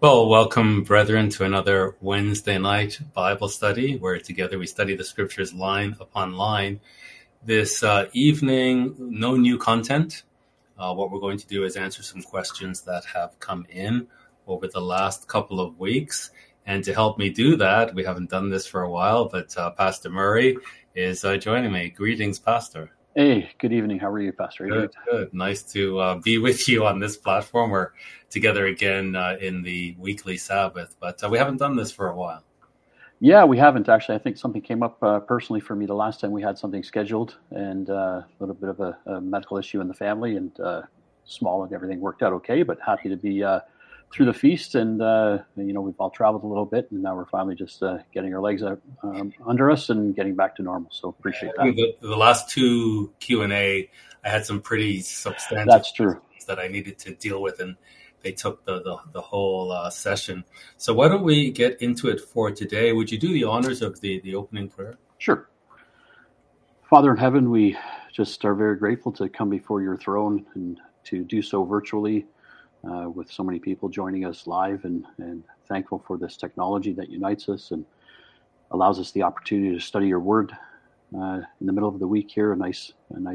Well, welcome, brethren, to another Wednesday night Bible study where together we study the scriptures line upon line. This evening, no new content. What we're going to do is answer some questions that have come in over the last couple of weeks. And to help me do that, we haven't done this for a while, but Pastor Murray is joining me. Greetings, Pastor. Hey, good evening. How are you, Pastor? Good. Nice to be with you on this platform. We're together again in the weekly Sabbath, but we haven't done this for a while. Yeah, we haven't actually. I think something came up personally for me the last time we had something scheduled, and a little bit of a medical issue in the family, and small, and everything worked out okay. But happy to be through the feast, and we've all traveled a little bit, and now we're finally just getting our legs out under us and getting back to normal. So appreciate that. The last two Q&A, I had some pretty substantial questions that I needed to deal with, and they took the whole session. So why don't we get into it for today? Would you do the honors of the opening prayer? Sure. Father in heaven, we just are very grateful to come before your throne and to do so virtually with so many people joining us live, and thankful for this technology that unites us and allows us the opportunity to study your word in the middle of the week here, a nice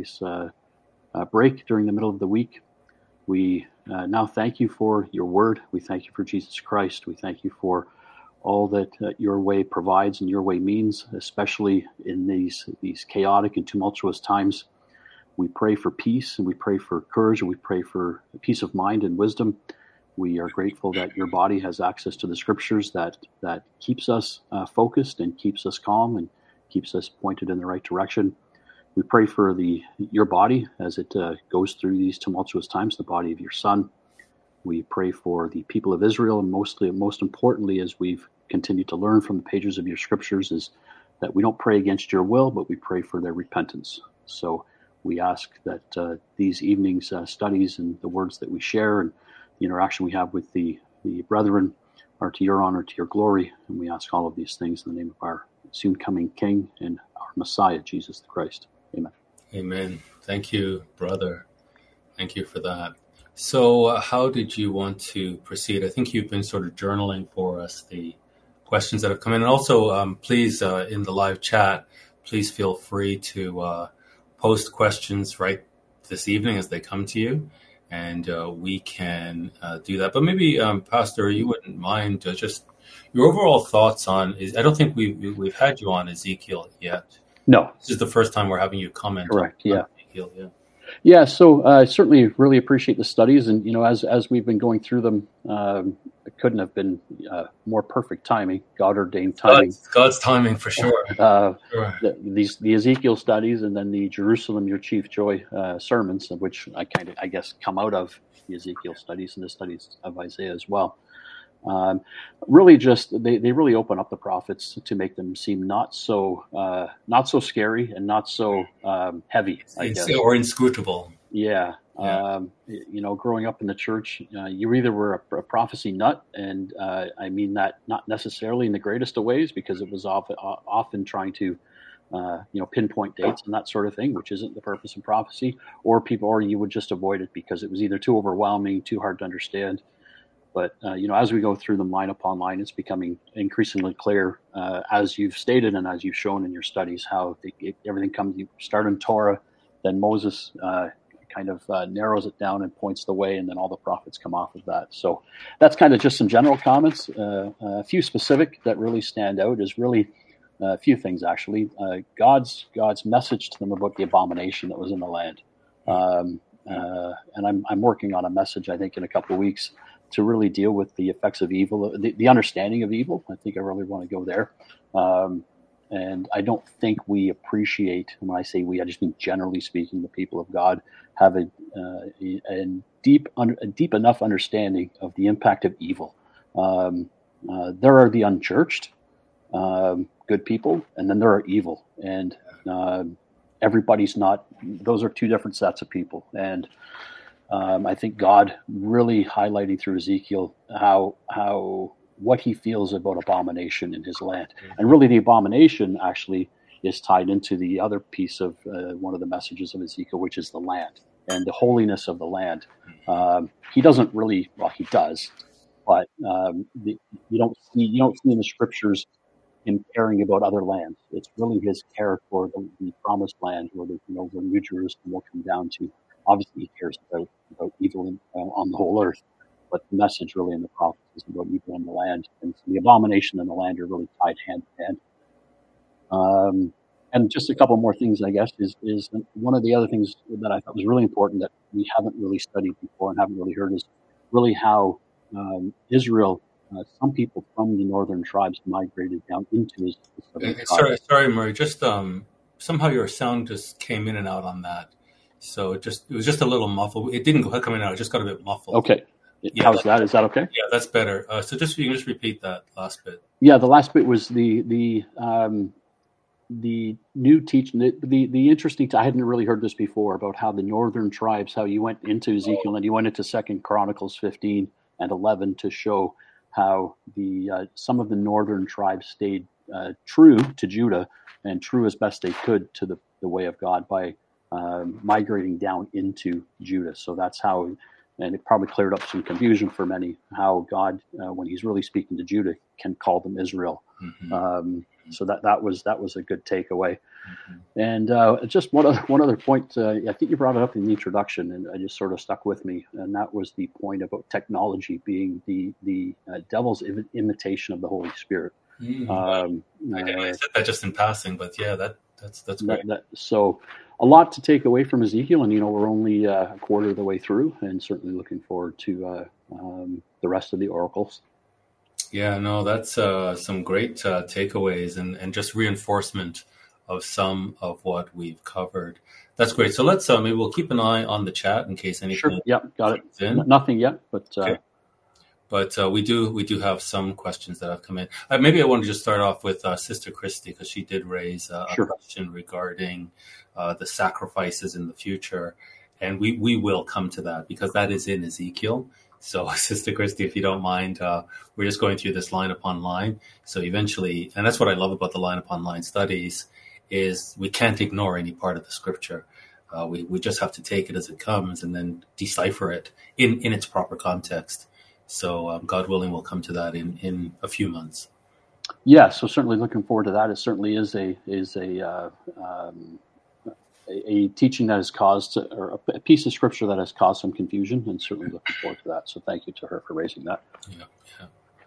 break during the middle of the week. We now thank you for your word. We thank you for Jesus Christ. We thank you for all that your way provides and your way means, especially in these chaotic and tumultuous times. We pray for peace, and we pray for courage, and we pray for peace of mind and wisdom. We are grateful that your body has access to the scriptures that keeps us focused and keeps us calm and keeps us pointed in the right direction. We pray for your body as it goes through these tumultuous times, the body of your Son. We pray for the people of Israel, and most importantly, as we've continued to learn from the pages of your scriptures, is that we don't pray against your will, but we pray for their repentance. So we ask that these evenings' studies and the words that we share and the interaction we have with the brethren are to your honor, to your glory. And we ask all of these things in the name of our soon coming King and our Messiah, Jesus the Christ. Amen. Amen. Thank you, brother. Thank you for that. So how did you want to proceed? I think you've been sort of journaling for us the questions that have come in. And also, please, in the live chat, please feel free to post questions right this evening as they come to you, and we can do that. But maybe, Pastor, you wouldn't mind just your overall thoughts on. I don't think we've had you on Ezekiel yet. No, this is the first time we're having you comment. Correct. On yeah. Ezekiel. Yeah. Yeah. So I certainly really appreciate the studies, and as we've been going through them, it couldn't have been more perfect timing, God ordained timing. God's timing for sure. The Ezekiel studies, and then the Jerusalem, Your Chief Joy sermons, which I guess come out of the Ezekiel studies and the studies of Isaiah as well. Really, just they really open up the prophets to make them seem not so scary and not so heavy, I guess, or inscrutable. Yeah. Growing up in the church, you either were a prophecy nut, and I mean that not necessarily in the greatest of ways, because it was often trying to pinpoint dates and that sort of thing, which isn't the purpose of prophecy, or you would just avoid it because it was either too overwhelming, too hard to understand. But, as we go through them line upon line, it's becoming increasingly clear, as you've stated and as you've shown in your studies, how everything comes. You start in Torah, then Moses kind of narrows it down and points the way, and then all the prophets come off of that. So that's kind of just some general comments. A few specific that really stand out is really a few things, actually. God's message to them about the abomination that was in the land. And I'm working on a message, I think, in a couple of weeks, to really deal with the effects of evil, the understanding of evil. I think I really want to go there. And I don't think we appreciate, when I say we, I just mean generally speaking, the people of God have a deep enough understanding of the impact of evil. There are the unchurched, good people, and then there are evil. And everybody's not, those are two different sets of people. And I think God really highlighting through Ezekiel how what he feels about abomination in his land. And really the abomination actually is tied into the other piece of one of the messages of Ezekiel, which is the land and the holiness of the land. He doesn't really, well, he does, but you don't see in the scriptures him caring about other lands. It's really his care for the promised land, where where New Jerusalem will come down to. Obviously, he cares about evil on the whole earth, but the message really in the prophets is about evil in the land, and so the abomination and the land are really tied hand in hand. And just a couple more things, I guess, is one of the other things that I thought was really important that we haven't really studied before and haven't really heard is really how Israel, some people from the northern tribes migrated down into the southern tribes. Sorry, Murray. Just somehow your sound just came in and out on that, so it was just a little muffled. It didn't go coming out; it just got a bit muffled. Okay. Yeah, how's that? Is that okay? Yeah, that's better. So you can just repeat that last bit. Yeah, the last bit was the new teaching. The interesting. I hadn't really heard this before about how the northern tribes, how you went into Ezekiel and you went into 2 Chronicles 15 and 11 to show how some of the northern tribes stayed true to Judah and true as best they could to the way of God by migrating down into Judah. So that's how. And it probably cleared up some confusion for many, how God, when he's really speaking to Judah, can call them Israel. Mm-hmm. So that was a good takeaway. Mm-hmm. And just one other point, I think you brought it up in the introduction, and it just sort of stuck with me. And that was the point about technology being the devil's imitation of the Holy Spirit. Mm-hmm. I said that just in passing, but yeah, that's great. So a lot to take away from Ezekiel, and we're only a quarter of the way through, and certainly looking forward to the rest of the oracles. Yeah, no, that's some great takeaways and just reinforcement of some of what we've covered. That's great. So let's maybe we'll keep an eye on the chat in case anything. Sure. Yeah, got it. Nothing yet, but. Okay. But we do have some questions that have come in. Maybe I want to just start off with Sister Christy, because she did raise a question regarding the sacrifices in the future. And we will come to that because that is in Ezekiel. So Sister Christy, if you don't mind, we're just going through this line upon line. So eventually, and that's what I love about the line upon line studies, is we can't ignore any part of the scripture. We just have to take it as it comes and then decipher it in its proper context. So God willing, we'll come to that in a few months. Yeah, so certainly looking forward to that. It certainly is a teaching that has caused, or a piece of scripture that has caused some confusion, and certainly looking forward to that. So thank you to her for raising that. Yeah.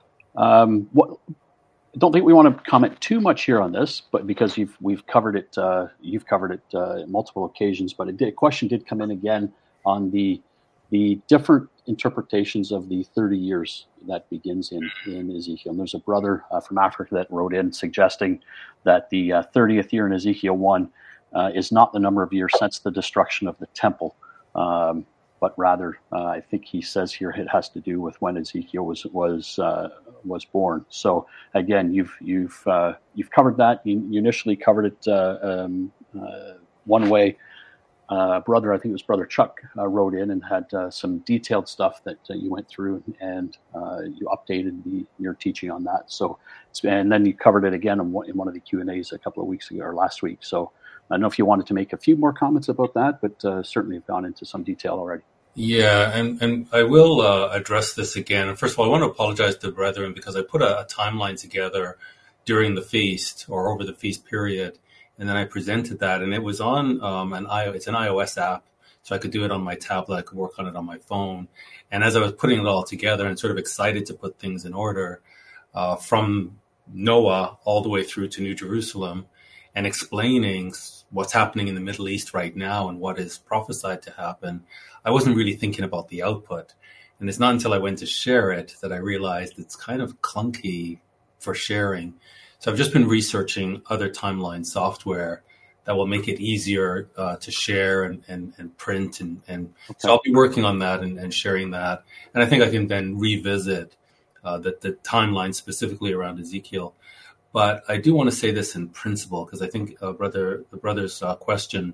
I don't think we want to comment too much here on this, but because you've covered it on multiple occasions. But a question did come in again on the different interpretations of the 30 years that begins in Ezekiel. And there's a brother from Africa that wrote in suggesting that the 30th year in Ezekiel 1 is not the number of years since the destruction of the temple, but rather I think he says here it has to do with when Ezekiel was born. So again, you've covered that. You initially covered it one way. Brother, I think it was Brother Chuck, wrote in and had some detailed stuff that you went through, and you updated your teaching on that. So, and then you covered it again in one of the Q&As a couple of weeks ago or last week. So I don't know if you wanted to make a few more comments about that, but certainly have gone into some detail already. Yeah, and I will address this again. And first of all, I want to apologize to the brethren because I put a timeline together during the feast or over the feast period. And then I presented that, and it was on it's an iOS app, so I could do it on my tablet. I could work on it on my phone. And as I was putting it all together and sort of excited to put things in order, from Noah all the way through to New Jerusalem, and explaining what's happening in the Middle East right now and what is prophesied to happen, I wasn't really thinking about the output. And it's not until I went to share it that I realized it's kind of clunky for sharing. So I've just been researching other timeline software that will make it easier to share and print. And okay. So I'll be working on that and sharing that. And I think I can then revisit the timeline specifically around Ezekiel. But I do want to say this in principle, because I think the brother's question,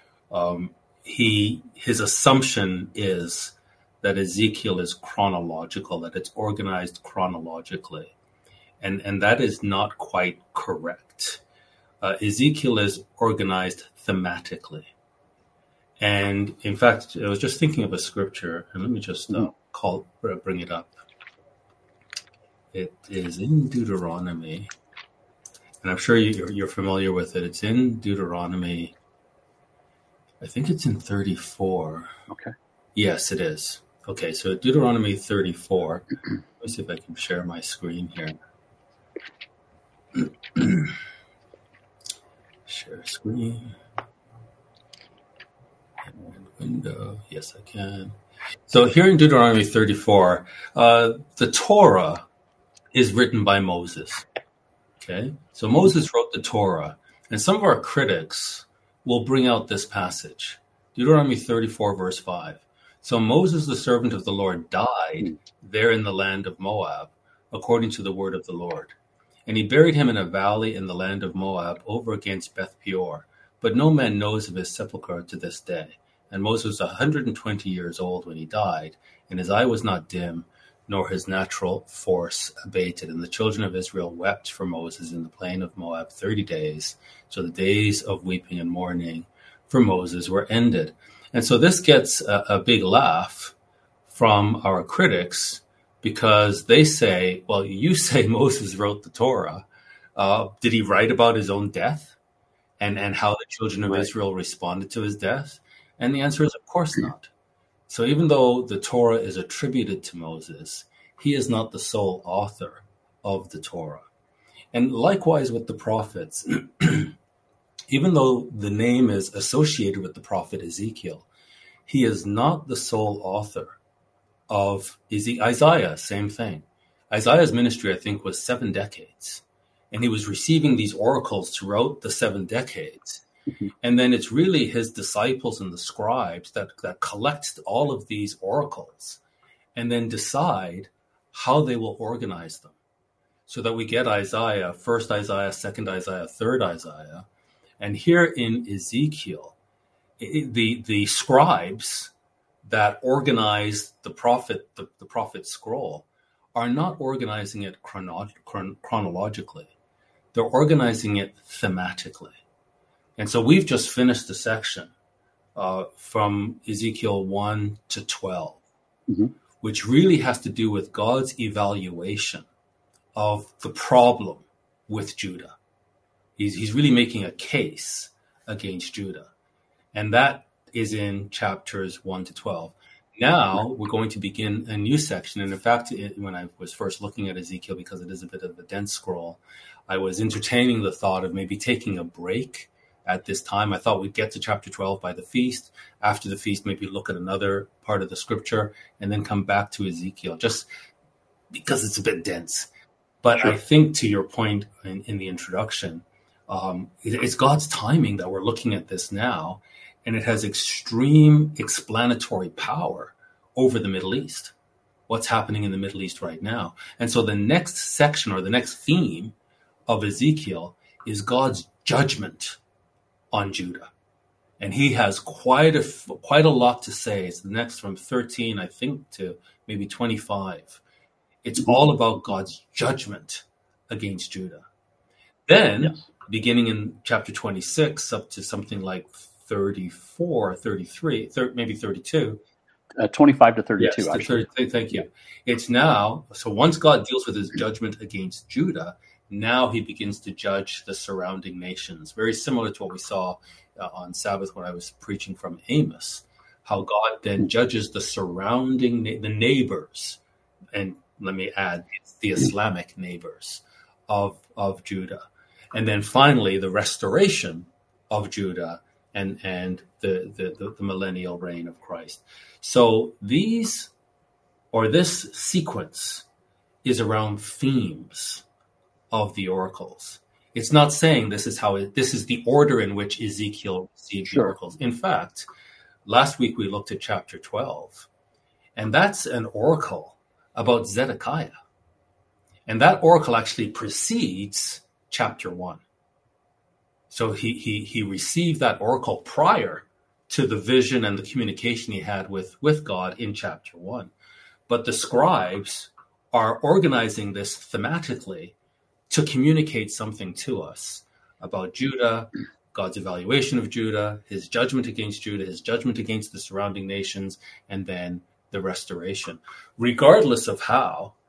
his assumption is that Ezekiel is chronological, that it's organized chronologically. And that is not quite correct. Ezekiel is organized thematically. And in fact, I was just thinking of a scripture, and let me just bring it up. It is in Deuteronomy, and I'm sure you're familiar with it. It's in Deuteronomy. I think it's in 34. Okay. Yes, it is. Okay, so Deuteronomy 34. Let me see if I can share my screen here. Share screen. And window. Yes, I can. So here in Deuteronomy 34, the Torah is written by Moses. Okay, so Moses wrote the Torah, and some of our critics will bring out this passage, Deuteronomy 34, verse 5. So Moses, the servant of the Lord, died there in the land of Moab, according to the word of the Lord. And he buried him in a valley in the land of Moab, over against Beth Peor. But no man knows of his sepulchre to this day. And Moses was 120 years old when he died, and his eye was not dim, nor his natural force abated. And the children of Israel wept for Moses in the plain of Moab 30 days. So the days of weeping and mourning for Moses were ended. And so this gets a big laugh from our critics, because they say, well, you say Moses wrote the Torah. Did he write about his own death and how the children of Israel responded to his death? And the answer is, of course not. So even though the Torah is attributed to Moses, he is not the sole author of the Torah. And likewise with the prophets, even though the name is associated with the prophet Ezekiel, he is not the sole author of Isaiah. Same thing. Isaiah's ministry, I think, was 7 decades. And he was receiving these oracles throughout the 7 decades. And then it's really his disciples and the scribes that collect all of these oracles and then decide how they will organize them, so that we get Isaiah, 1st Isaiah, 2nd Isaiah, 3rd Isaiah. And here in Ezekiel, the scribes that organize the prophet scroll are not organizing it chronologically. They're organizing it thematically. And so we've just finished the section from Ezekiel 1 to 12, which really has to do with God's evaluation of the problem with Judah. He's really making a case against Judah. And that is in chapters 1 to 12. Now we're going to begin a new section. And in fact, when I was first looking at Ezekiel, because it is a bit of a dense scroll, I was entertaining the thought of maybe taking a break at this time. I thought we'd get to chapter 12 by the feast. After the feast, maybe look at another part of the scripture and then come back to Ezekiel, just because it's a bit dense. But sure. I think to your point in the introduction, it's God's timing that we're looking at this now, and it has extreme explanatory power over the Middle East, what's happening in the Middle East right now. And so the next section, or the next theme of Ezekiel, is God's judgment on Judah. And he has quite a lot to say. It's the next from 13, I think, to maybe 25. It's all about God's judgment against Judah. Then, beginning in chapter 26 up to something like 34, 33, maybe 32. 25 to 32, yes, actually. 30, thank you. It's now, so once God deals with his judgment against Judah, now he begins to judge the surrounding nations. Very similar to what we saw on Sabbath when I was preaching from Amos, how God then judges the surrounding, the neighbors, and let me add, it's the Islamic neighbors of Judah. And then finally, the restoration of Judah and the millennial reign of Christ. So this sequence is around themes of the oracles. It's not saying this is the order in which Ezekiel received the oracles. In fact, last week we looked at chapter 12, and that's an oracle about Zedekiah. And that oracle actually precedes chapter 1. So he received that oracle prior to the vision and the communication he had with God in chapter 1. But the scribes are organizing this thematically to communicate something to us about Judah, God's evaluation of Judah, his judgment against Judah, his judgment against the surrounding nations, and then the restoration. Regardless of how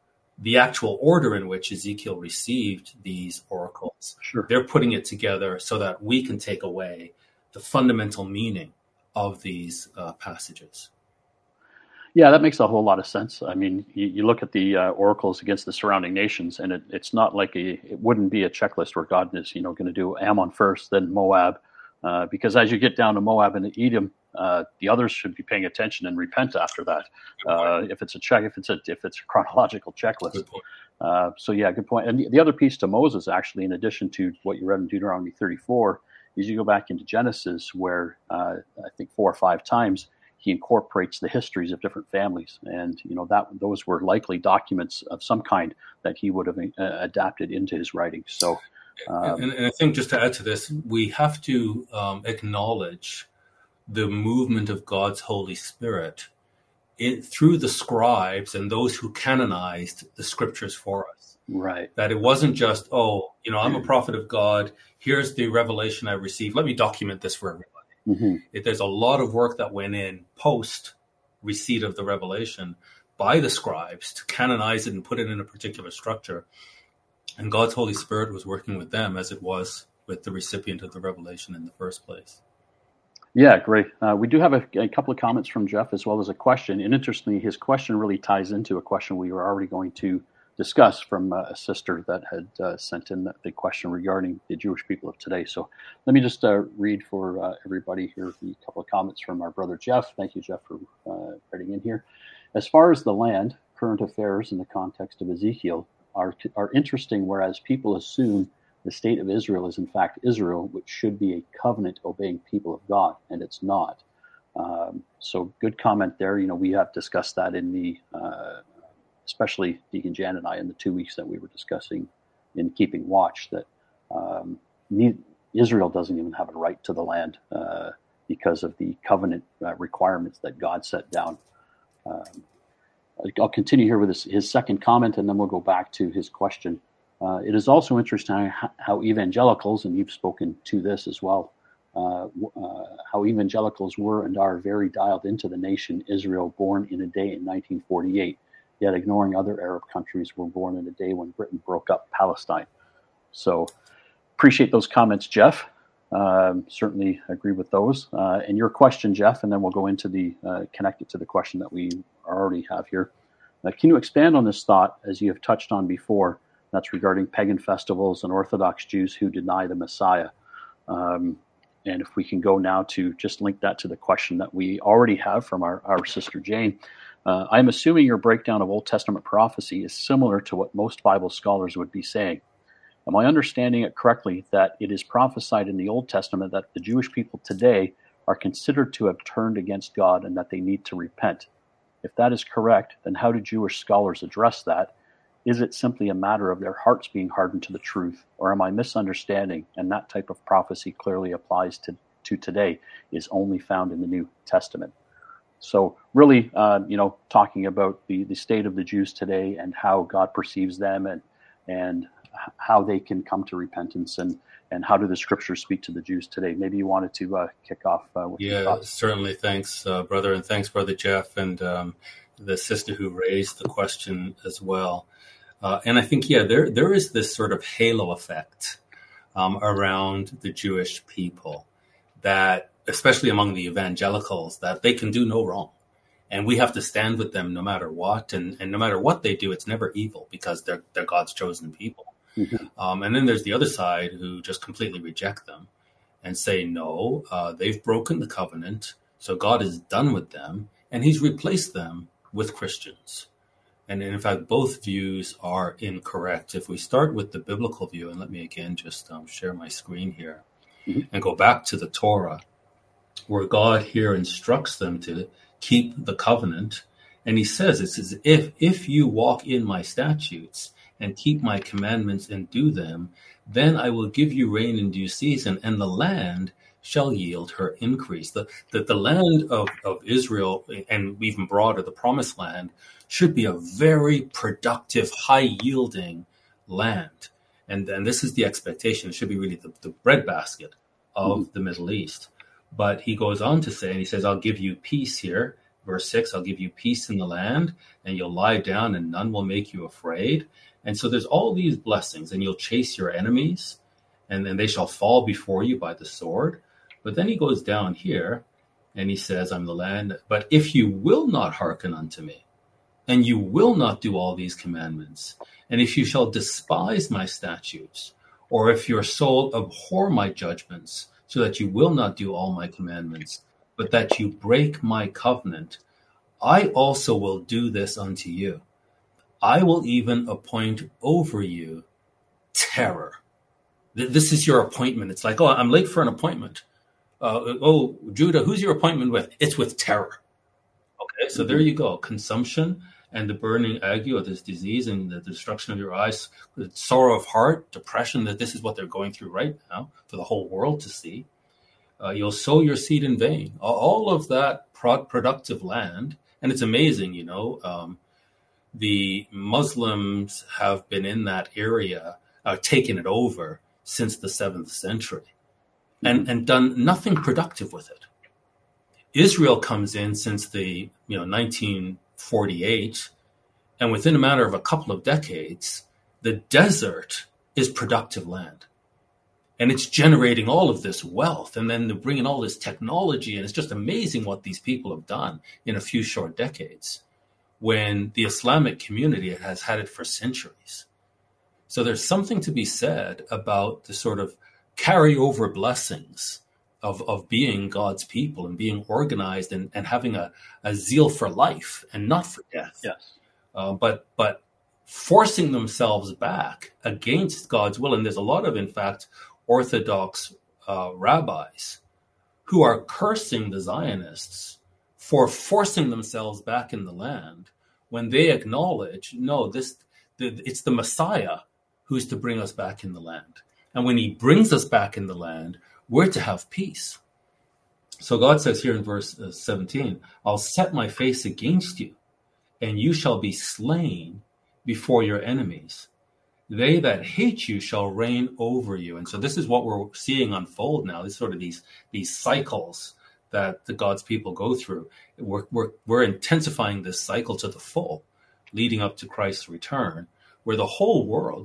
the actual order in which Ezekiel received these oracles. Sure. They're putting it together so that we can take away the fundamental meaning of these passages. Yeah, that makes a whole lot of sense. I mean, you look at the oracles against the surrounding nations, and it's not like it wouldn't be a checklist where God is, going to do Ammon first, then Moab, because as you get down to Moab and Edom, the others should be paying attention and repent after that. If it's a chronological checklist. Good point. So yeah, good point. And the other piece to Moses, actually, in addition to what you read in Deuteronomy 34, is you go back into Genesis, where I think 4 or 5 times he incorporates the histories of different families, and those were likely documents of some kind that he would have adapted into his writing. So, and I think, just to add to this, we have to acknowledge the movement of God's Holy Spirit through the scribes and those who canonized the scriptures for us. Right. That it wasn't just, I'm a prophet of God. Here's the revelation I received. Let me document this for everybody. Mm-hmm. There's a lot of work that went in post receipt of the revelation by the scribes to canonize it and put it in a particular structure. And God's Holy Spirit was working with them as it was with the recipient of the revelation in the first place. Yeah, great. We do have a couple of comments from Jeff, as well as a question. And interestingly, his question really ties into a question we were already going to discuss from a sister that had sent in the question regarding the Jewish people of today. So let me just read for everybody here a couple of comments from our brother Jeff. Thank you, Jeff, for writing in here. As far as the land, current affairs in the context of Ezekiel are interesting, whereas people assume the state of Israel is in fact Israel, which should be a covenant-obeying people of God, and it's not. So good comment there. We have discussed that in the especially Deacon Jan and I, in the 2 weeks that we were discussing in Keeping Watch, that Israel doesn't even have a right to the land because of the covenant requirements that God set down. I'll continue here with his second comment, and then we'll go back to his question. It is also interesting how evangelicals, and you've spoken to this as well, how evangelicals were and are very dialed into the nation Israel, born in a day in 1948. Yet ignoring other Arab countries were born in a day when Britain broke up Palestine. So appreciate those comments, Jeff. Certainly agree with those. And your question, Jeff, and then we'll go into connect it to the question that we already have here. Can you expand on this thought, as you have touched on before, that's regarding pagan festivals and Orthodox Jews who deny the Messiah? And if we can go now to just link that to the question that we already have from our sister Jane. I'm assuming your breakdown of Old Testament prophecy is similar to what most Bible scholars would be saying. Am I understanding it correctly that it is prophesied in the Old Testament that the Jewish people today are considered to have turned against God and that they need to repent? If that is correct, then how do Jewish scholars address that? Is it simply a matter of their hearts being hardened to the truth, or am I misunderstanding and that type of prophecy clearly applies to today, is only found in the New Testament? So really, talking about the state of the Jews today and how God perceives them and how they can come to repentance and how do the scriptures speak to the Jews today. Maybe you wanted to kick off with your thoughts. Certainly. Thanks, brother, and thanks, Brother Jeff, and the sister who raised the question as well. And I think, there is this sort of halo effect around the Jewish people, that especially among the evangelicals, that they can do no wrong. And we have to stand with them no matter what. And no matter what they do, it's never evil because they're God's chosen people. Mm-hmm. And then there's the other side who just completely reject them and say, no, they've broken the covenant. So God is done with them and he's replaced them with Christians. And in fact, both views are incorrect. If we start with the biblical view, and let me again just share my screen here, mm-hmm. and go back to the Torah, where God here instructs them to keep the covenant. And he says, it says, if you walk in my statutes and keep my commandments and do them, then I will give you rain in due season, and the land shall yield her increase. The land of Israel, and even broader, the promised land, should be a very productive, high-yielding land. And this is the expectation. It should be really the breadbasket of the Middle East. But he goes on to say, and he says, I'll give you peace here, Verse 6, I'll give you peace in the land, and you'll lie down, and none will make you afraid. And so there's all these blessings, and you'll chase your enemies, and then they shall fall before you by the sword. But then he goes down here, and he says, I'm the land. But if you will not hearken unto me, and you will not do all these commandments, and if you shall despise my statutes, or if your soul abhor my judgments, so that you will not do all my commandments, but that you break my covenant, I also will do this unto you. I will even appoint over you terror. This is your appointment. It's like, oh, I'm late for an appointment. Oh, Judah, who's your appointment with? It's with terror. Okay, so there you go. Consumption and the burning ague, or this disease, and the destruction of your eyes, the sorrow of heart, depression, that this is what they're going through right now for the whole world to see. You'll sow your seed in vain. All of that productive land, and it's amazing, the Muslims have been in that area, taken it over since the 7th century, and done nothing productive with it. Israel comes in since the 1948, and within a matter of a couple of decades, the desert is productive land. And it's generating all of this wealth, and then they're bringing all this technology, and it's just amazing what these people have done in a few short decades, when the Islamic community has had it for centuries. So there's something to be said about the sort of carryover blessings of being God's people and being organized and having a zeal for life and not for death. Yes. But forcing themselves back against God's will. And there's a lot of, in fact, Orthodox rabbis who are cursing the Zionists for forcing themselves back in the land when they acknowledge, no, it's the Messiah who's to bring us back in the land. And when he brings us back in the land, we're to have peace. So God says here in verse 17, I'll set my face against you, and you shall be slain before your enemies. They that hate you shall reign over you. And so this is what we're seeing unfold now. This sort of these cycles that the God's people go through. We're intensifying this cycle to the full, leading up to Christ's return, where the whole world,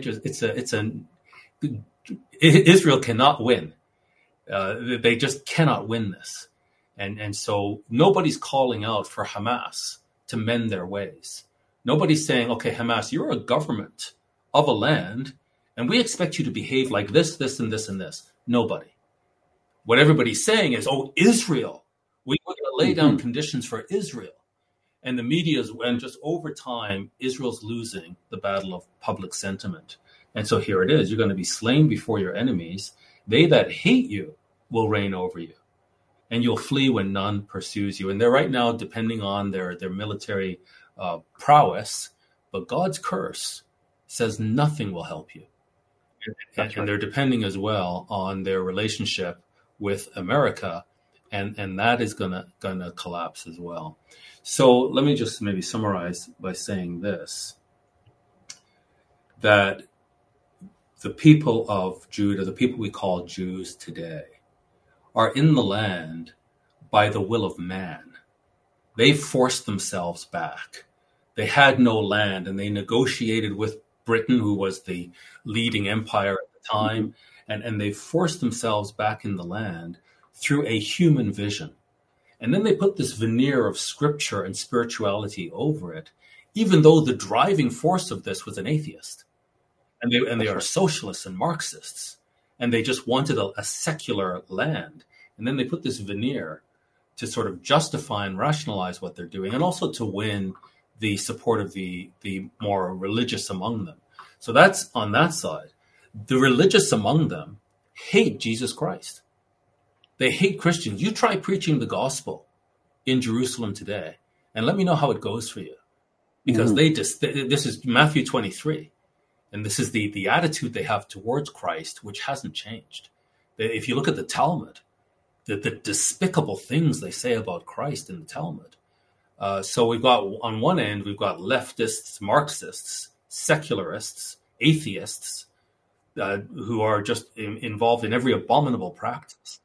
Israel cannot win. They just cannot win this. And so nobody's calling out for Hamas to mend their ways. Nobody's saying, okay, Hamas, you're a government of a land, and we expect you to behave like this, this, and this, and this. Nobody. What everybody's saying is, oh, Israel, we're going to lay down conditions for Israel. And the media and just over time, Israel's losing the battle of public sentiment. And so here it is. You're going to be slain before your enemies. They that hate you will reign over you. And you'll flee when none pursues you. And they're right now depending on their military prowess. But God's curse says nothing will help you. And they're depending as well on their relationship with America. And that is gonna collapse as well. So let me just maybe summarize by saying this, that the people of Judah, the people we call Jews today, are in the land by the will of man. They forced themselves back. They had no land, and they negotiated with Britain, who was the leading empire at the time, and they forced themselves back in the land through a human vision. And then they put this veneer of scripture and spirituality over it, even though the driving force of this was an atheist. And they are socialists and Marxists, and they just wanted a secular land. And then they put this veneer to sort of justify and rationalize what they're doing, and also to win the support of the more religious among them. So that's on that side. The religious among them hate Jesus Christ. They hate Christians. You try preaching the gospel in Jerusalem today, and let me know how it goes for you. Because this is Matthew 23. And this is the attitude they have towards Christ, which hasn't changed. If you look at the Talmud, the despicable things they say about Christ in the Talmud. So we've got, on one end, we've got leftists, Marxists, secularists, atheists, who are just involved in every abominable practice.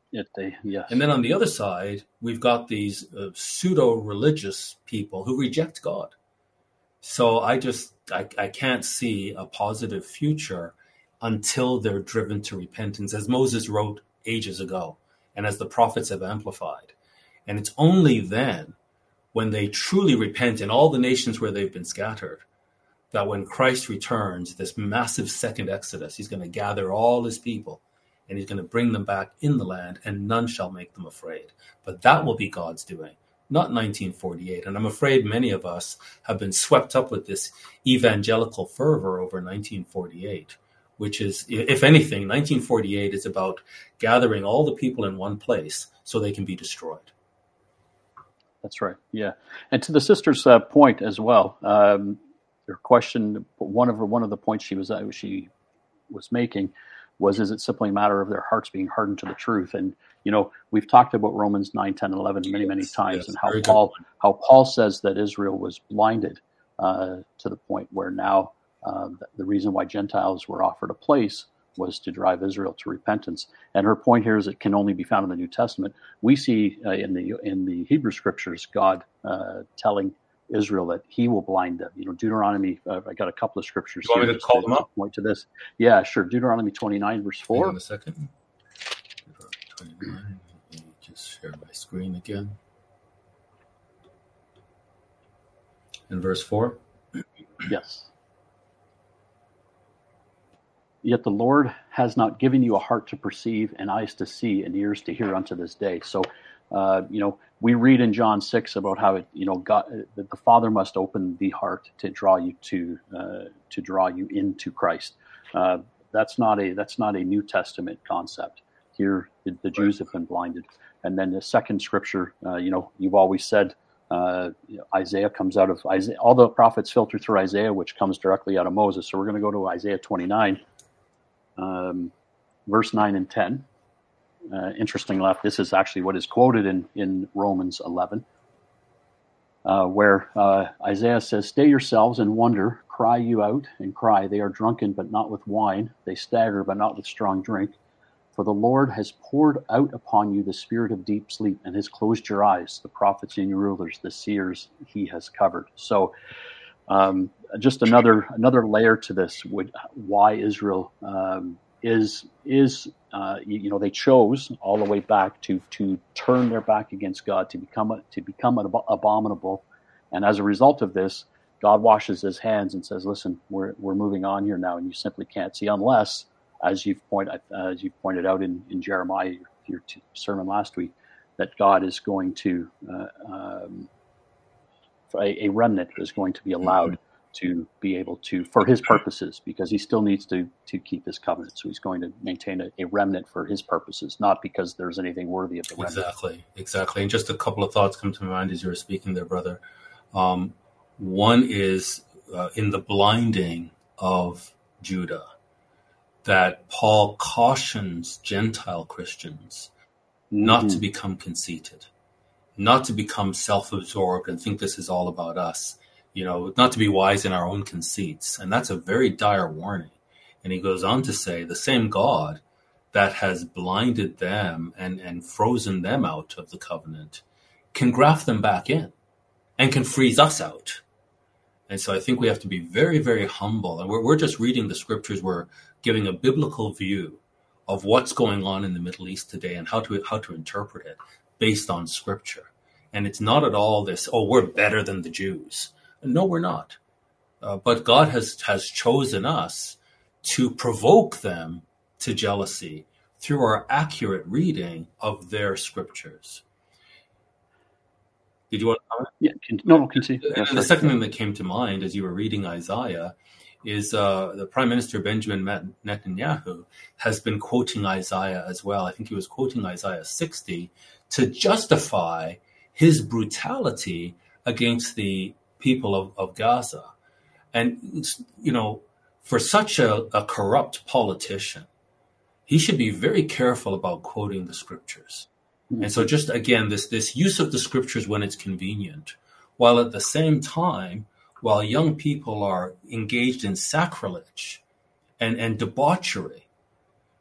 Yes. And then on the other side, we've got these pseudo-religious people who reject God. So I can't see a positive future until they're driven to repentance, as Moses wrote ages ago, and as the prophets have amplified. And it's only then, when they truly repent in all the nations where they've been scattered, that when Christ returns, this massive second Exodus, he's going to gather all his people and he's going to bring them back in the land, and none shall make them afraid. But that will be God's doing, not 1948. And I'm afraid many of us have been swept up with this evangelical fervor over 1948, which is, if anything, 1948 is about gathering all the people in one place so they can be destroyed. That's right. Yeah. And to the sister's point as well, her question, one of the points she was making was, is it simply a matter of their hearts being hardened to the truth? And, we've talked about Romans 9, 10, 11 many times, and how Paul says that Israel was blinded to the point where now the reason why Gentiles were offered a place was to drive Israel to repentance. And her point here is it can only be found in the New Testament. We see in the Hebrew scriptures God telling Israel that he will blind them. Deuteronomy, I got a couple of scriptures here to call them up? Point to this. Yeah, sure. Deuteronomy 29, verse 4. Hang on a second. Deuteronomy 29. Let me just share my screen again. In verse 4? Yes. Yet the Lord has not given you a heart to perceive, and eyes to see, and ears to hear unto this day. So, we read in John 6 about how God, that the Father must open the heart to draw you into Christ. That's not a New Testament concept. Here, the Jews have been blinded. And then the second scripture, you've always said, Isaiah comes out of Isaiah. All the prophets filter through Isaiah, which comes directly out of Moses. So we're going to go to Isaiah 29, verse 9 and 10. Interesting enough, this is actually what is quoted in Romans 11, where Isaiah says, "Stay yourselves and wonder, cry you out and cry. They are drunken, but not with wine. They stagger, but not with strong drink. For the Lord has poured out upon you the spirit of deep sleep, and has closed your eyes. The prophets and your rulers, the seers, he has covered." So, just another layer to this. Why Israel they chose all the way back to turn their back against God, to become abominable, and as a result of this, God washes his hands and says, "Listen, we're moving on here now, and you simply can't see unless, as you've pointed out in Jeremiah, your sermon last week, that God is going to a remnant is going to be allowed." Mm-hmm. To be able to, for his purposes, because he still needs to keep his covenant. So he's going to maintain a remnant for his purposes, not because there's anything worthy of the remnant. Exactly. And just a couple of thoughts come to my mind as you were speaking there, brother. One is in the blinding of Judah, that Paul cautions Gentile Christians not to become conceited, not to become self-absorbed and think this is all about us. Not to be wise in our own conceits. And that's a very dire warning. And he goes on to say, the same God that has blinded them and frozen them out of the covenant can graft them back in and can freeze us out. And so I think we have to be very, very humble. And we're just reading the scriptures. We're giving a biblical view of what's going on in the Middle East today and how to interpret it based on scripture. And it's not at all this, we're better than the Jews. No, we're not. But God has chosen us to provoke them to jealousy through our accurate reading of their scriptures. Did you want to comment? Yeah, continue. And the second thing that came to mind as you were reading Isaiah is the Prime Minister Benjamin Netanyahu has been quoting Isaiah as well. I think he was quoting Isaiah 60 to justify his brutality against the people of Gaza. And, for such a corrupt politician, he should be very careful about quoting the scriptures. Mm-hmm. And so just, again, this use of the scriptures when it's convenient, while at the same time, while young people are engaged in sacrilege and debauchery,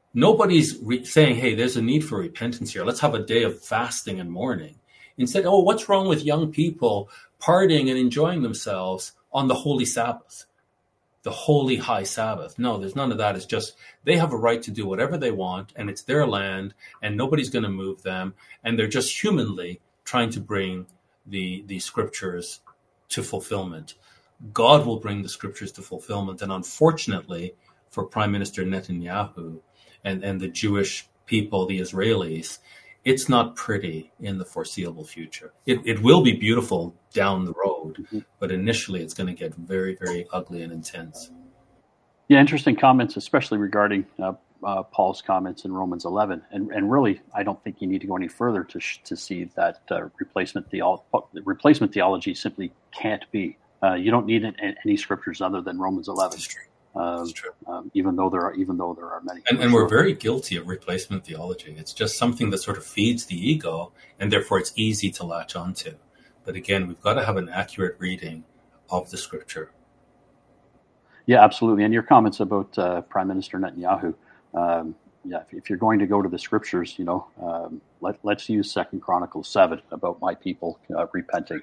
Nobody's saying, hey, there's a need for repentance here. Let's have a day of fasting and mourning. Instead, oh, what's wrong with young people partying and enjoying themselves on the holy Sabbath, the holy high Sabbath? No, there's none of that. It's just they have a right to do whatever they want, and it's their land, and nobody's going to move them. And they're just humanly trying to bring the scriptures to fulfillment. God will bring the scriptures to fulfillment. And unfortunately, for Prime Minister Netanyahu and the Jewish people, the Israelis, it's not pretty in the foreseeable future. It will be beautiful down the road, but initially it's going to get very, very ugly and intense. Yeah, interesting comments, especially regarding Paul's comments in Romans 11. And really, I don't think you need to go any further to see that replacement theology simply can't be. You don't need any scriptures other than Romans 11. It's true. Even though there are many, and we're very guilty of replacement theology. It's just something that sort of feeds the ego, and therefore it's easy to latch onto. But again, we've got to have an accurate reading of the scripture. Yeah, absolutely. And your comments about Prime Minister Netanyahu, if you're going to go to the scriptures, let's use 2 Chronicles 7 about my people repenting.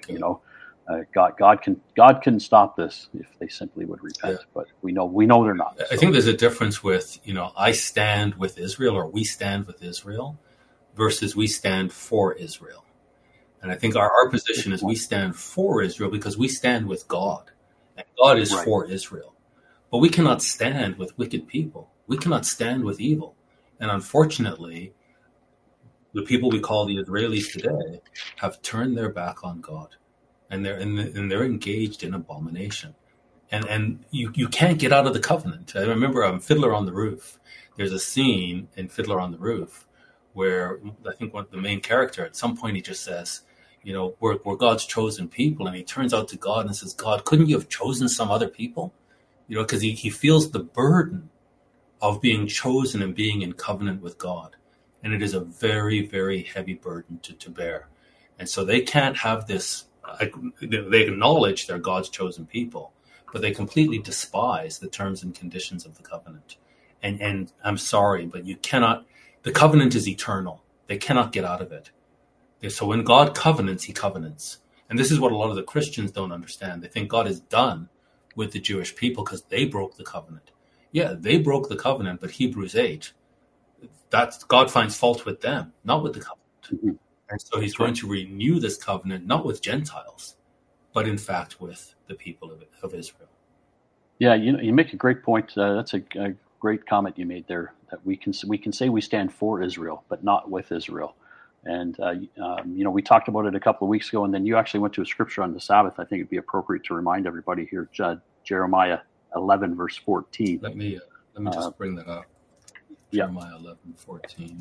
God can stop this if they simply would repent, but we know they're not. I think there's a difference with, I stand with Israel, or we stand with Israel, versus we stand for Israel. And I think our position is we stand for Israel because we stand with God, and God is for Israel. But we cannot stand with wicked people. We cannot stand with evil. And unfortunately, the people we call the Israelis today have turned their back on God. And they're engaged in abomination, and you can't get out of the covenant. I remember Fiddler on the Roof. There's a scene in Fiddler on the Roof where I think the main character at some point he just says, we're God's chosen people, and he turns out to God and says, God, couldn't you have chosen some other people? Because he feels the burden of being chosen and being in covenant with God, and it is a very, very heavy burden to bear, and so they can't have this. They acknowledge they're God's chosen people, but they completely despise the terms and conditions of the covenant. And I'm sorry, but you cannot. The covenant is eternal. They cannot get out of it. So when God covenants, he covenants. And this is what a lot of the Christians don't understand. They think God is done with the Jewish people because they broke the covenant. Yeah, they broke the covenant, but Hebrews 8, that's God finds fault with them, not with the covenant. And so he's going to renew this covenant, not with Gentiles, but in fact with the people of Israel. Yeah, you make a great point. That's a great comment you made there, that we can say we stand for Israel, but not with Israel. And, we talked about it a couple of weeks ago, and then you actually went to a scripture on the Sabbath. I think it'd be appropriate to remind everybody here, Jeremiah 11, verse 14. Let me just bring that up. Jeremiah 11:14.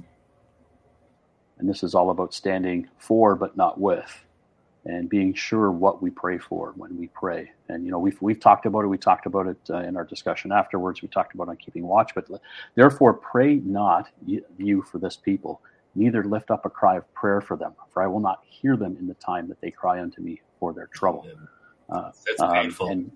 And this is all about standing for, but not with, and being sure what we pray for when we pray. And, we've talked about it. We talked about it in our discussion afterwards. We talked about on keeping watch, but therefore pray not you for this people, neither lift up a cry of prayer for them, for I will not hear them in the time that they cry unto me for their trouble. That's painful.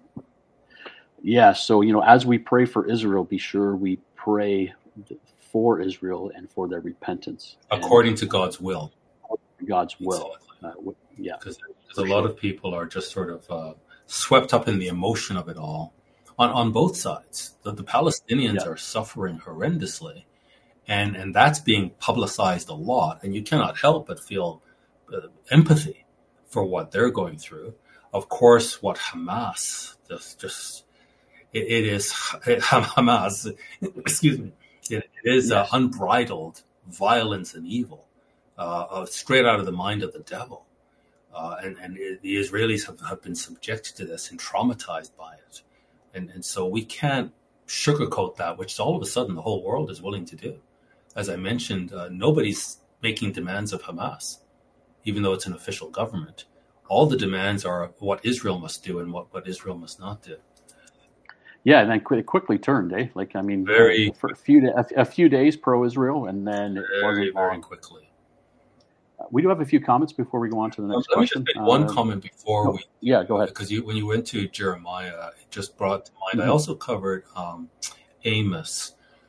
So, as we pray for Israel, be sure we pray for Israel and for their repentance. According to God's will. God's will. Exactly. Because a lot of people are just sort of swept up in the emotion of it all on both sides. The Palestinians are suffering horrendously, and that's being publicized a lot, and you cannot help but feel empathy for what they're going through. Of course, what Hamas it is Hamas, excuse me. It is unbridled violence and evil, straight out of the mind of the devil. And the Israelis have been subjected to this and traumatized by it. And so we can't sugarcoat that, which all of a sudden the whole world is willing to do. As I mentioned, nobody's making demands of Hamas, even though it's an official government. All the demands are what Israel must do and what Israel must not do. Yeah, and then it quickly turned, eh? For a few days pro-Israel, and then it wasn't very long. Quickly. We do have a few comments before we go on to the next question. Let me just make one comment before we. Yeah, go ahead. Because when you went to Jeremiah, it just brought to mind. I also covered Amos,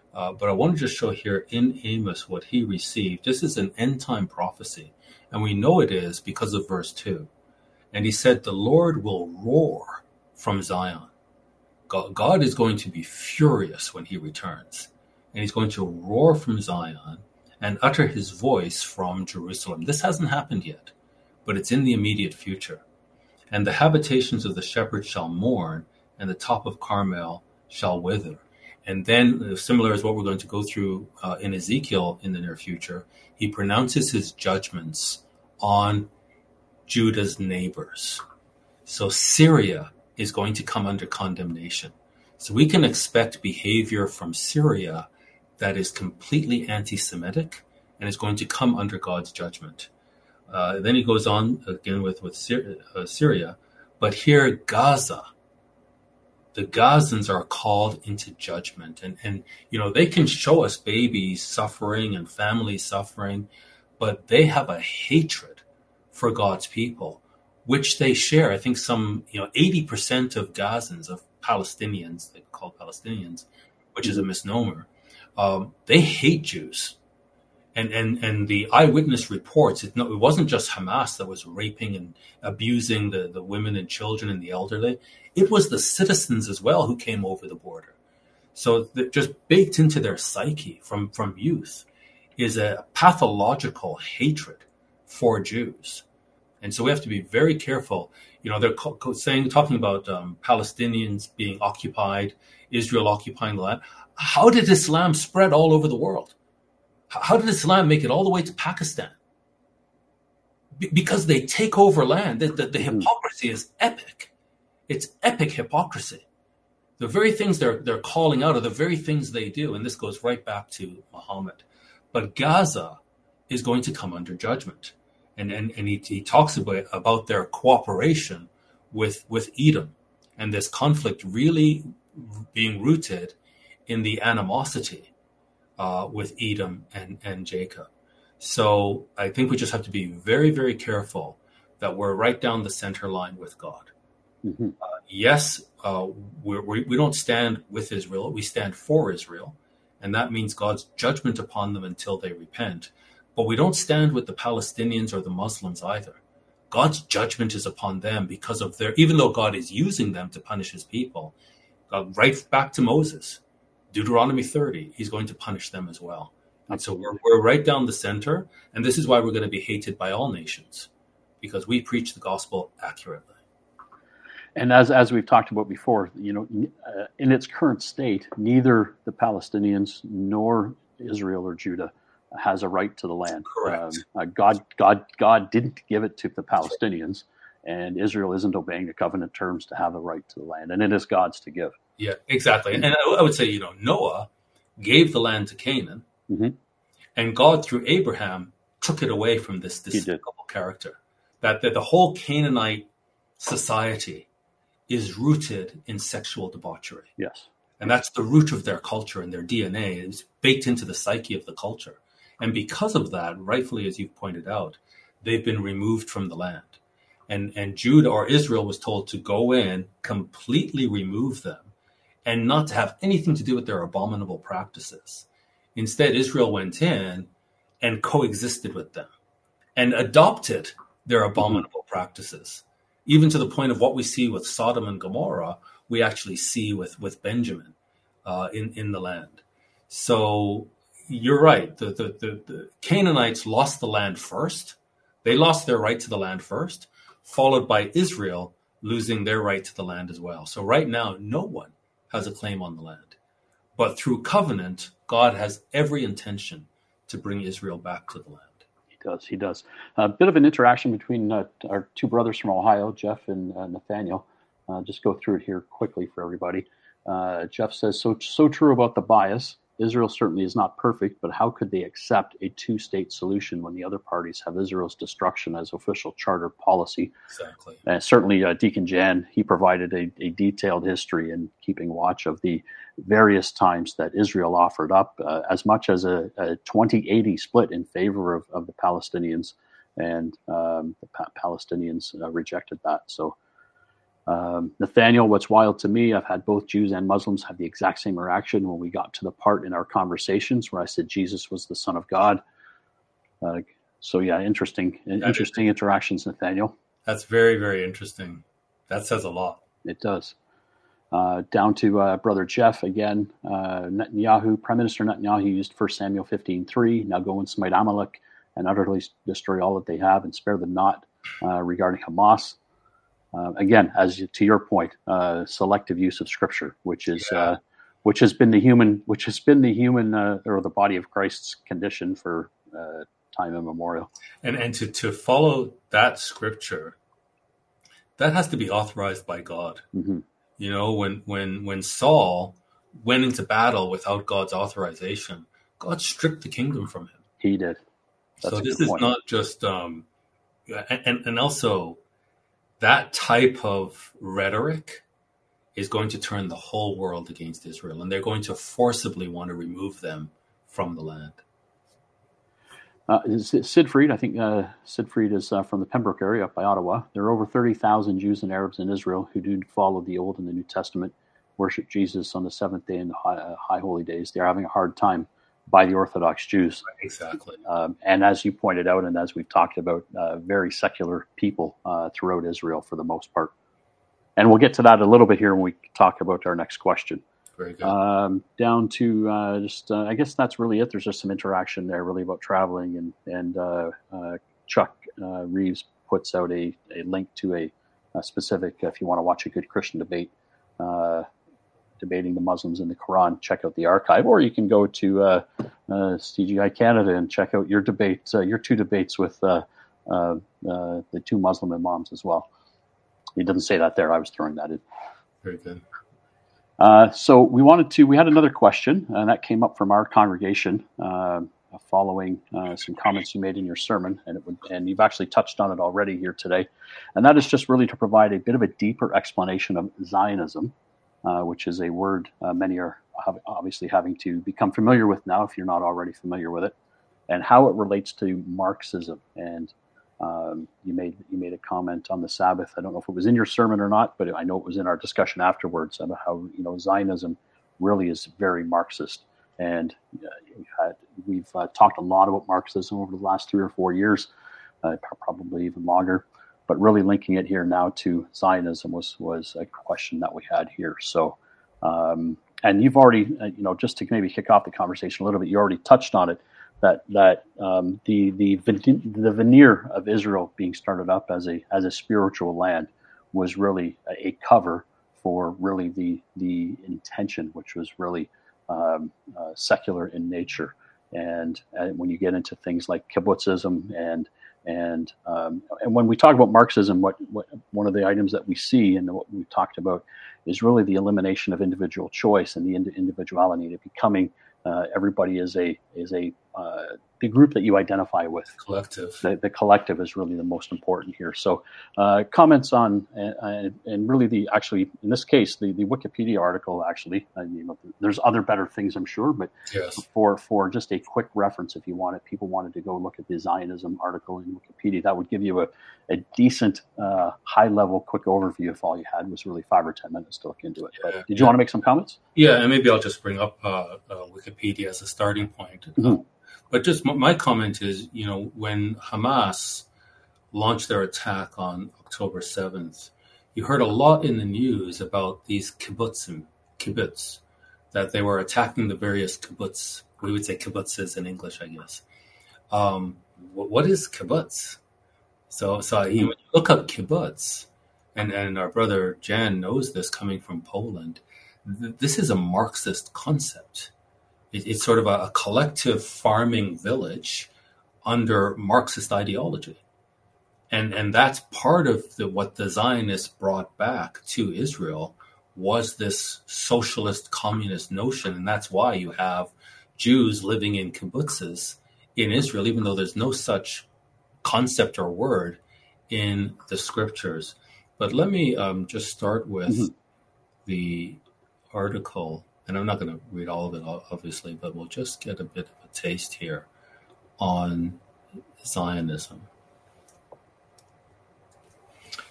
But I want to just show here in Amos what he received. This is an end time prophecy, and we know it is because of verse 2. And he said, the Lord will roar from Zion. God is going to be furious when he returns, and he's going to roar from Zion and utter his voice from Jerusalem. This hasn't happened yet, but it's in the immediate future. And the habitations of the shepherds shall mourn, and the top of Carmel shall wither. And then, similar as what we're going to go through in Ezekiel in the near future, he pronounces his judgments on Judah's neighbors. So Syria is going to come under condemnation. So we can expect behavior from Syria that is completely anti-Semitic and is going to come under God's judgment. Then he goes on again with Syria, but here Gaza, the Gazans are called into judgment, and they can show us babies suffering and families suffering, but they have a hatred for God's people, which they share. I think some 80% of Gazans, of Palestinians, they call Palestinians, which is a misnomer. They hate Jews. And the eyewitness reports, it wasn't just Hamas that was raping and abusing the women and children and the elderly. It was the citizens as well who came over the border. So just baked into their psyche from youth is a pathological hatred for Jews. And so we have to be very careful. They're talking about Palestinians being occupied, Israel occupying the land. How did Islam spread all over the world? How did Islam make it all the way to Pakistan? Because they take over land. The hypocrisy is epic. It's epic hypocrisy. The very things they're calling out are the very things they do. And this goes right back to Muhammad. But Gaza is going to come under judgment. And he talks about their cooperation with Edom, and this conflict really being rooted in the animosity with Edom and Jacob. So I think we just have to be very, very careful that we're right down the center line with God. Mm-hmm. Yes, we don't stand with Israel. We stand for Israel. And that means God's judgment upon them until they repent. But we don't stand with the Palestinians or the Muslims either. God's judgment is upon them because of even though God is using them to punish his people, right back to Moses, Deuteronomy 30, he's going to punish them as well. And so we're right down the center. And this is why we're going to be hated by all nations, because we preach the gospel accurately. And as we've talked about before, in its current state, neither the Palestinians nor Israel or Judah has a right to the land. Correct. God didn't give it to the Palestinians, and Israel isn't obeying the covenant terms to have a right to the land, and it is God's to give. Yeah, exactly. And I would say, Noah gave the land to Canaan, mm-hmm. and God, through Abraham, took it away from this despicable character. That the whole Canaanite society is rooted in sexual debauchery. Yes. And that's the root of their culture and their DNA. It's baked into the psyche of the culture. And because of that, rightfully, as you've pointed out, they've been removed from the land. And Judah or Israel was told to go in, completely remove them, and not to have anything to do with their abominable practices. Instead, Israel went in and coexisted with them and adopted their abominable practices. Even to the point of what we see with Sodom and Gomorrah, we actually see with Benjamin in the land. So you're right. The Canaanites lost the land first. They lost their right to the land first, followed by Israel losing their right to the land as well. So right now, no one has a claim on the land. But through covenant, God has every intention to bring Israel back to the land. He does. A bit of an interaction between our two brothers from Ohio, Jeff and Nathaniel. Just go through it here quickly for everybody. Jeff says, so true about the bias. Israel certainly is not perfect, but how could they accept a two-state solution when the other parties have Israel's destruction as official charter policy? Exactly. Certainly, Deacon Jan, he provided a detailed history in keeping watch of the various times that Israel offered up as much as a 20-80 split in favor of the Palestinians, and the Palestinians rejected that. So Nathaniel, what's wild to me, I've had both Jews and Muslims have the exact same reaction when we got to the part in our conversations where I said Jesus was the Son of God. So yeah, interesting interactions, Nathaniel. That's very, very interesting. That says a lot. It does. Down to Brother Jeff again. Netanyahu, Prime Minister Netanyahu used 1 Samuel 15:3. Now go and smite Amalek and utterly destroy all that they have and spare them not. Regarding Hamas, again, to your point, selective use of Scripture, which has been the human or the body of Christ's condition for time immemorial. And to follow that Scripture, that has to be authorized by God. Mm-hmm. You know, when Saul went into battle without God's authorization, God stripped the kingdom from him. He did. That's so this is not just and also that type of rhetoric is going to turn the whole world against Israel, and they're going to forcibly want to remove them from the land. Sid Fried, I think Sid Fried is from the Pembroke area up by Ottawa. There are over 30,000 Jews and Arabs in Israel who do follow the Old and the New Testament, worship Jesus on the seventh day and the high holy days. They're having a hard time by the Orthodox Jews. Exactly. And as you pointed out, and as we've talked about, very secular people throughout Israel for the most part. And we'll get to that a little bit here when we talk about our next question. Very good. Down to I guess that's really it. There's just some interaction there really about traveling. And Chuck Reeves puts out a link to a specific, if you want to watch a good Christian debate, debating the Muslims in the Quran, check out the archive, or you can go to CGI Canada and check out your debate, your two debates with the two Muslim imams as well. He didn't say that there. I was throwing that in. Very good. So we had another question, and that came up from our congregation following some comments you made in your sermon, and you've actually touched on it already here today, and that is just really to provide a bit of a deeper explanation of Zionism, which is a word many are obviously having to become familiar with now if you're not already familiar with it, and how it relates to Marxism. And you made a comment on the Sabbath. I don't know if it was in your sermon or not, but I know it was in our discussion afterwards about how Zionism really is very Marxist. And we've talked a lot about Marxism over the last 3 or 4 years, probably even longer. But really linking it here now to Zionism was a question that we had here. So, and you've already, just to maybe kick off the conversation a little bit, you already touched on it. That the veneer of Israel being started up as a spiritual land was really a cover for really the intention, which was really secular in nature. And when you get into things like kibbutzism and when we talk about Marxism, what one of the items that we see and what we've talked about is really the elimination of individual choice and the individuality, and it becoming everybody is the group that you identify with. Collective. The collective is really the most important here. So comments on, and really actually, in this case, the Wikipedia article, actually, there's other better things, I'm sure, but yes. For just a quick reference, if people wanted to go look at the Zionism article in Wikipedia, that would give you a decent, high-level, quick overview if all you had was really 5 or 10 minutes to look into it. But did you want to make some comments? Yeah, and maybe I'll just bring up Wikipedia as a starting point. Mm-hmm. But just my comment is, when Hamas launched their attack on October 7th, you heard a lot in the news about these kibbutz, that they were attacking the various kibbutz. We would say kibbutzes in English, I guess. What is kibbutz? So when you look up kibbutz, and our brother Jan knows this coming from Poland, this is a Marxist concept. It's sort of a collective farming village under Marxist ideology. And that's part of what the Zionists brought back to Israel was this socialist communist notion. And that's why you have Jews living in kibbutzes in Israel, even though there's no such concept or word in the scriptures. But let me just start with the article. And I'm not going to read all of it, obviously, but we'll just get a bit of a taste here on Zionism.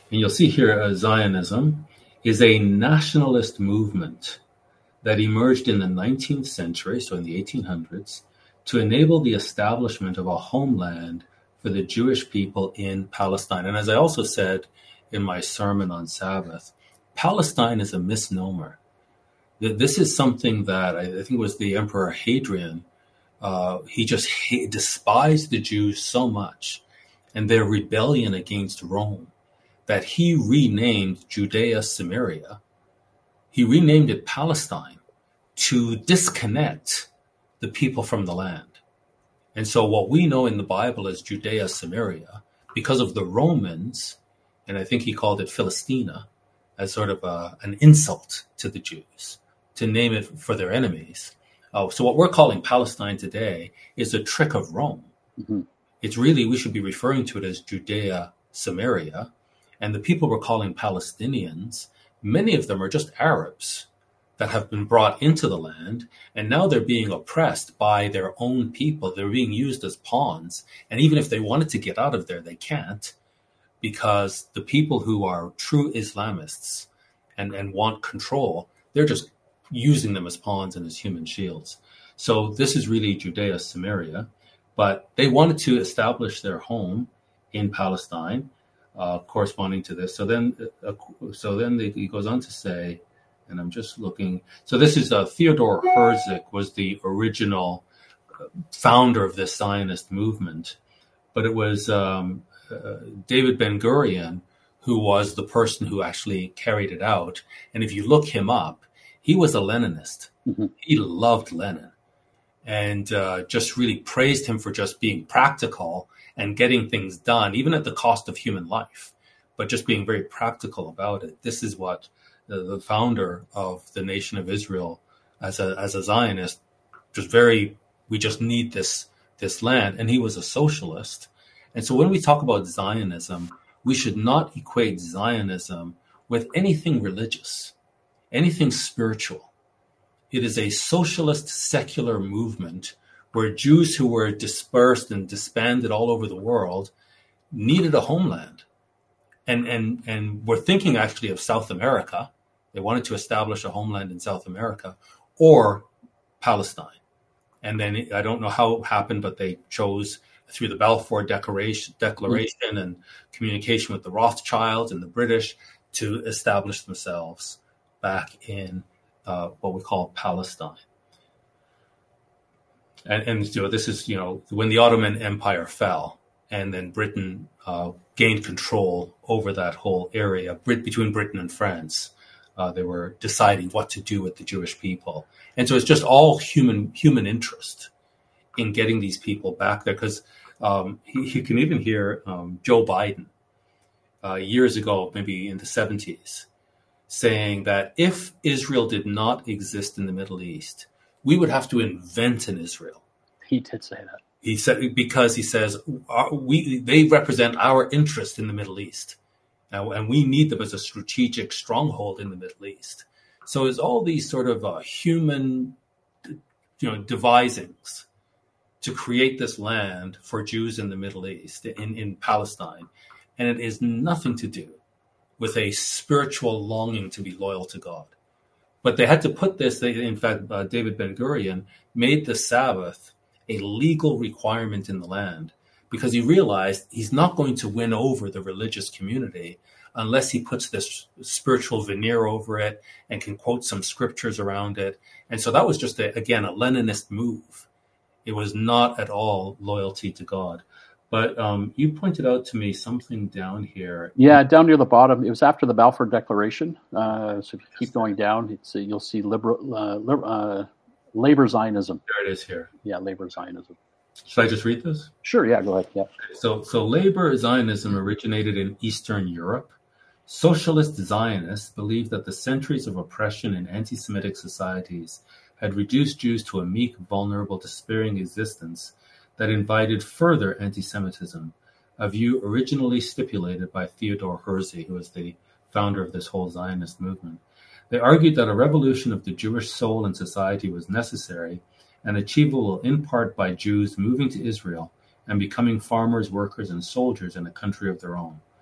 And you'll see here Zionism is a nationalist movement that emerged in the 19th century, so in the 1800s, to enable the establishment of a homeland for the Jewish people in Palestine. And as I also said in my sermon on Sabbath, Palestine is a misnomer. This is something that I think it was the Emperor Hadrian. He just despised the Jews so much and their rebellion against Rome that he renamed Judea Samaria. He renamed it Palestine to disconnect the people from the land. And so what we know in the Bible as Judea Samaria, because of the Romans, and I think he called it Philistina, as sort of an insult to the Jews, to name it for their enemies. So what we're calling Palestine today is a trick of Rome. Mm-hmm. It's really, we should be referring to it as Judea Samaria. And the people we're calling Palestinians, many of them are just Arabs that have been brought into the land, and now they're being oppressed by their own people. They're being used as pawns. And even if they wanted to get out of there, they can't, because the people who are true Islamists and want control, they're just using them as pawns and as human shields. So this is really Judea Samaria, but they wanted to establish their home in Palestine, corresponding to this. So then he goes on to say, and I'm just looking. So this is Theodore Herzl was the original founder of this Zionist movement, but it was David Ben-Gurion who was the person who actually carried it out. And if you look him up, he was a Leninist. Mm-hmm. He loved Lenin and just really praised him for just being practical and getting things done, even at the cost of human life, but just being very practical about it. This is what the founder of the nation of Israel, as a Zionist, we just need this land. And he was a socialist. And so when we talk about Zionism, we should not equate Zionism with anything religious, anything spiritual. It is a socialist secular movement where Jews who were dispersed and disbanded all over the world needed a homeland. And we're thinking actually of South America. They wanted to establish a homeland in South America or Palestine. And then I don't know how it happened, but they chose through the Balfour Declaration and communication with the Rothschilds and the British to establish themselves back in what we call Palestine. And so this is, when the Ottoman Empire fell and then Britain gained control over that whole area between Britain and France. They were deciding what to do with the Jewish people. And so it's just all human interest in getting these people back there. Because you can even hear Joe Biden years ago, maybe in the 70s, saying that if Israel did not exist in the Middle East, we would have to invent an Israel. He did say that. He said, because he says they represent our interest in the Middle East. And we need them as a strategic stronghold in the Middle East. So it's all these sort of human, devisings to create this land for Jews in the Middle East, in Palestine. And it is nothing to do with a spiritual longing to be loyal to God. But they had to put this, in fact, David Ben-Gurion made the Sabbath a legal requirement in the land, because he realized he's not going to win over the religious community unless he puts this spiritual veneer over it and can quote some scriptures around it. And so that was just, a Leninist move. It was not at all loyalty to God. But you pointed out to me something down here. Yeah, down near the bottom. It was after the Balfour Declaration. So if you keep going down, you'll see labor Zionism. There it is here. Yeah, labor Zionism. Should I just read this? Sure, yeah, go ahead. Yeah. So labor Zionism originated in Eastern Europe. Socialist Zionists believed that the centuries of oppression in anti-Semitic societies had reduced Jews to a meek, vulnerable, despairing existence that invited further anti-Semitism, a view originally stipulated by Theodore Herzl, who was the founder of this whole Zionist movement. They argued that a revolution of the Jewish soul and society was necessary and achievable in part by Jews moving to Israel and becoming farmers, workers, and soldiers in a country of their own.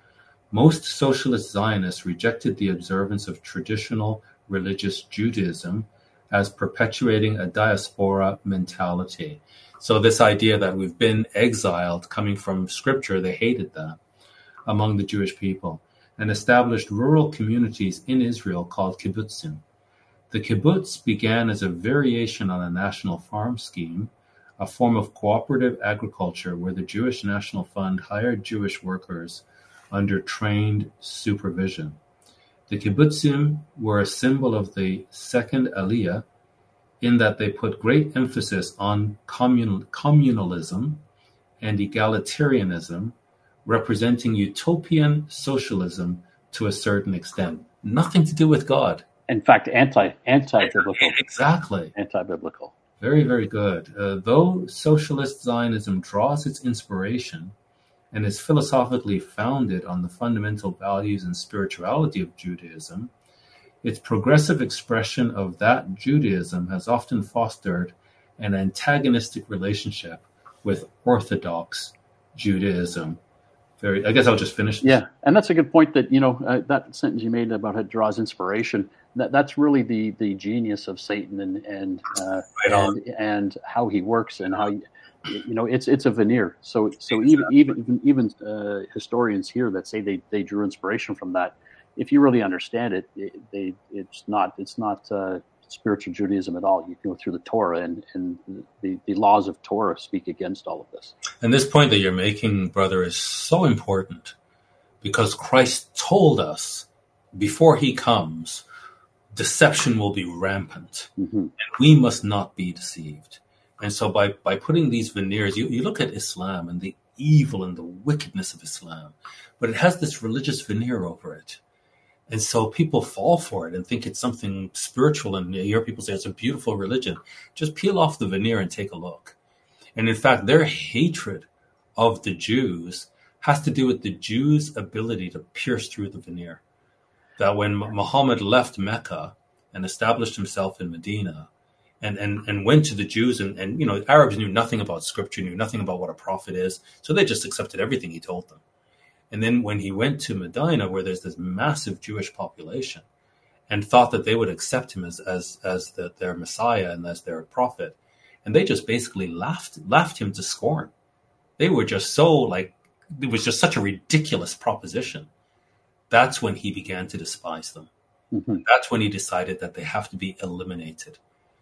Most socialist Zionists rejected the observance of traditional religious Judaism as perpetuating a diaspora mentality. So this idea that we've been exiled coming from scripture, they hated that among the Jewish people, and established rural communities in Israel called kibbutzim. The kibbutz began as a variation on a national farm scheme, a form of cooperative agriculture where the Jewish National Fund hired Jewish workers under trained supervision. The kibbutzim were a symbol of the second Aliyah in that they put great emphasis on communalism and egalitarianism, representing utopian socialism to a certain extent. Nothing to do with God. In fact, anti-biblical. Exactly. Anti-biblical. Very, very good. Though socialist Zionism draws its inspiration and is philosophically founded on the fundamental values and spirituality of Judaism, its progressive expression of that Judaism has often fostered an antagonistic relationship with Orthodox Judaism. I guess I'll just finish this. Yeah, and that's a good point that, that sentence you made about how it draws inspiration, that's really the genius of Satan and how he works and how, it's a veneer. So even historians here that say they drew inspiration from that, if you really understand it, it's not spiritual Judaism at all. You go through the Torah, and the laws of Torah speak against all of this. And this point that you're making, brother, is so important because Christ told us before he comes, deception will be rampant, and we must not be deceived. And so by putting these veneers, you look at Islam and the evil and the wickedness of Islam, but it has this religious veneer over it. And so people fall for it and think it's something spiritual. And you hear people say it's a beautiful religion. Just peel off the veneer and take a look. And in fact, their hatred of the Jews has to do with the Jews' ability to pierce through the veneer. That when Muhammad left Mecca and established himself in Medina and went to the Jews and Arabs knew nothing about scripture, knew nothing about what a prophet is. So they just accepted everything he told them. And then when he went to Medina, where there's this massive Jewish population, and thought that they would accept him as their Messiah and as their prophet, and they just basically laughed him to scorn. They were just so it was just such a ridiculous proposition. That's when he began to despise them. Mm-hmm. That's when he decided that they have to be eliminated.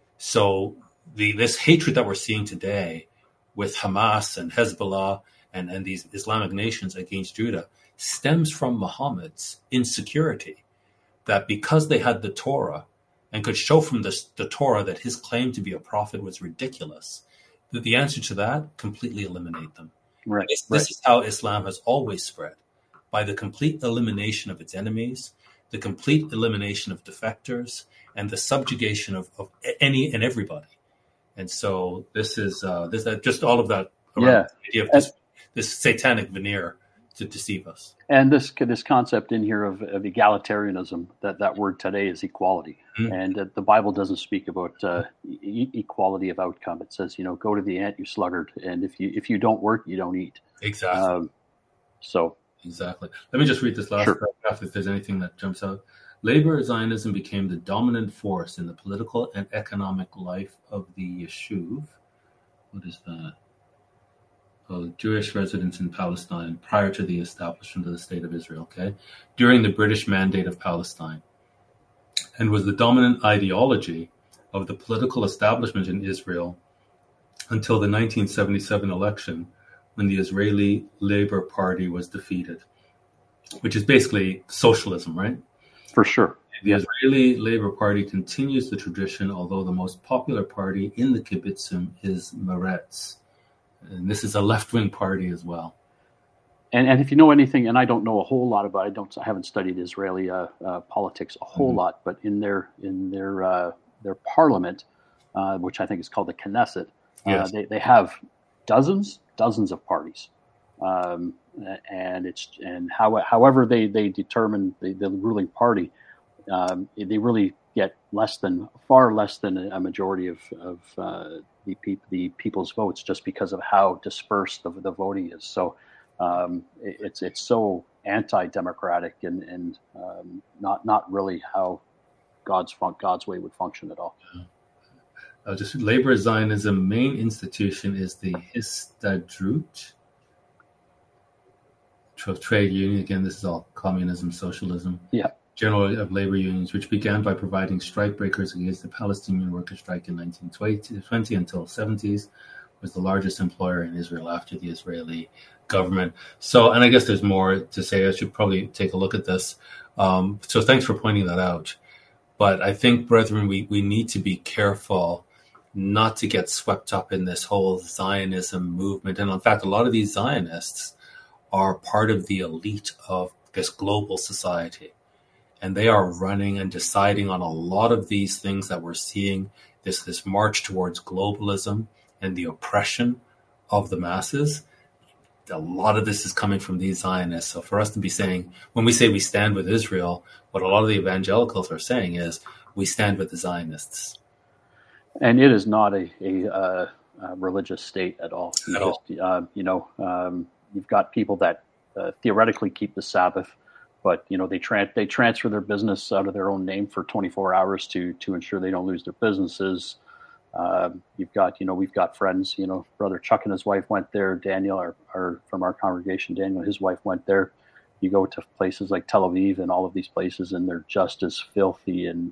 So this hatred that we're seeing today with Hamas and Hezbollah and these Islamic nations against Judah stems from Muhammad's insecurity that because they had the Torah and could show from the Torah that his claim to be a prophet was ridiculous, that the answer to that, completely eliminate them. Right. This is how Islam has always spread, by the complete elimination of its enemies, the complete elimination of defectors, and the subjugation of any and everybody. And so this is just all of that around the idea of this satanic veneer to deceive us. And this concept in here of egalitarianism, that word today is equality. Mm-hmm. And the Bible doesn't speak about equality of outcome. It says, go to the ant, you sluggard, and if you don't work, you don't eat. Exactly. Exactly. Let me just read this last paragraph if there's anything that jumps out. Labor Zionism became the dominant force in the political and economic life of the Yeshuv. What is that? Jewish residents in Palestine prior to the establishment of the State of Israel, during the British Mandate of Palestine, and was the dominant ideology of the political establishment in Israel until the 1977 election, when the Israeli Labour Party was defeated, which is basically socialism, right? For sure. The Israeli Labour Party continues the tradition, although the most popular party in the kibbutzim is Meretz. And this is a left-wing party as well. And if you know anything, and I don't know a whole lot about it, I haven't studied Israeli politics a whole lot, but in their parliament, which I think is called the Knesset, they have dozens of parties, and however they determine the ruling party, they really get far less than a majority of the people's votes, just because of how dispersed the voting is. So it's so anti-democratic and not really how God's way would function at all. Just labor Zionism main institution is the Histadrut trade union. Again, this is all communism, socialism. Yeah. General of Labor Unions, which began by providing strike breakers against the Palestinian worker strike in 1920 until 70s, was the largest employer in Israel after the Israeli government. So, and I guess there's more to say. I should probably take a look at this. So thanks for pointing that out. But I think, brethren, we need to be careful not to get swept up in this whole Zionism movement. And in fact, a lot of these Zionists are part of the elite of this global society. And they are running and deciding on a lot of these things that we're seeing, this march towards globalism and the oppression of the masses. A lot of this is coming from these Zionists. So for us to be saying, when we say we stand with Israel, what a lot of the evangelicals are saying is we stand with the Zionists. And it is not a religious state at all. You've got people that theoretically keep the Sabbath, but they transfer their business out of their own name for 24 hours to ensure they don't lose their businesses. We've got friends. Brother Chuck and his wife went there. Daniel, are from our congregation. Daniel, his wife went there. You go to places like Tel Aviv and all of these places, and they're just as filthy and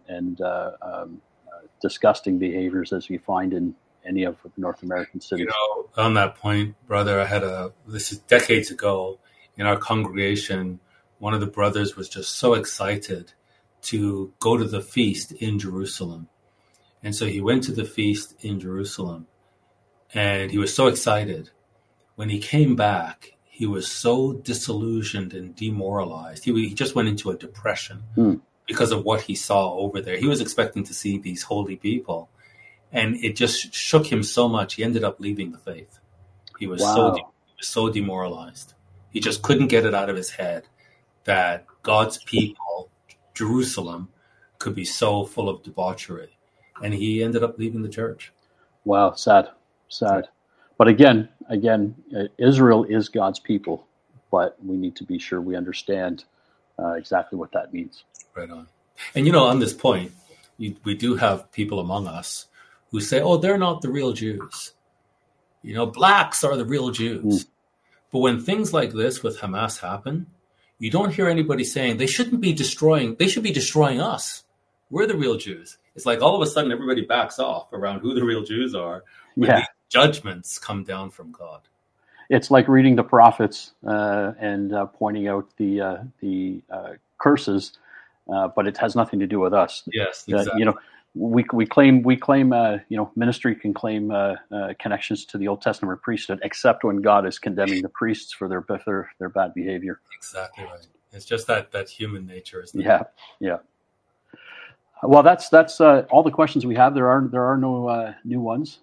disgusting behaviors as you find in any of the North American cities. On that point, brother, this is decades ago in our congregation. One of the brothers was just so excited to go to the feast in Jerusalem. And so he went to the feast in Jerusalem, and he was so excited. When he came back, he was so disillusioned and demoralized. He just went into a depression because of what he saw over there. He was expecting to see these holy people, and it just shook him so much. He ended up leaving the faith. He was so demoralized. He just couldn't get it out of his head that God's people, Jerusalem, could be so full of debauchery. And he ended up leaving the church. Wow, sad. But again, Israel is God's people, but we need to be sure we understand exactly what that means. Right on. And on this point, we do have people among us who say, "Oh, they're not the real Jews. Blacks are the real Jews." But when things like this with Hamas happen, you don't hear anybody saying they should be destroying us. We're the real Jews. It's like all of a sudden everybody backs off around who the real Jews are when these judgments come down from God. It's like reading the prophets and pointing out the curses, but it has nothing to do with us. Yes, exactly. We claim ministry can claim connections to the Old Testament priesthood, except when God is condemning the priests for their bad behavior. Exactly right. It's just that human nature, isn't it? Yeah. Well, that's all the questions we have. There are no new ones.